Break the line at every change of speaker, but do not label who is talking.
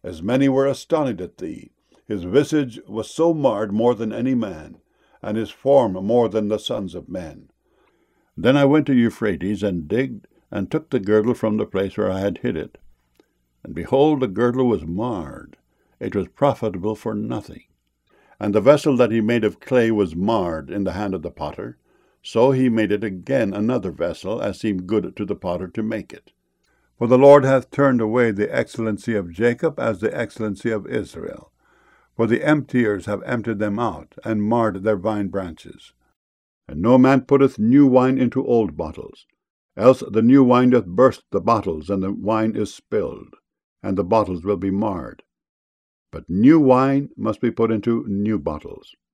as many were astonished at thee. His visage was so marred more than any man, and his form more than the sons of men. Then I went to Euphrates, and digged, and took the girdle from the place where I had hid it. And behold, the girdle was marred, it was profitable for nothing. And the vessel that he made of clay was marred in the hand of the potter. So he made it again another vessel, as seemed good to the potter to make it. For the Lord hath turned away the excellency of Jacob as the excellency of Israel. For the emptiers have emptied them out, and marred their vine branches. And no man putteth new wine into old bottles, else the new wine doth burst the bottles, and the wine is spilled, and the bottles will be marred. But new wine must be put into new bottles.